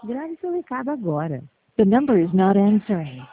Grave seu recado agora. The number is not answering.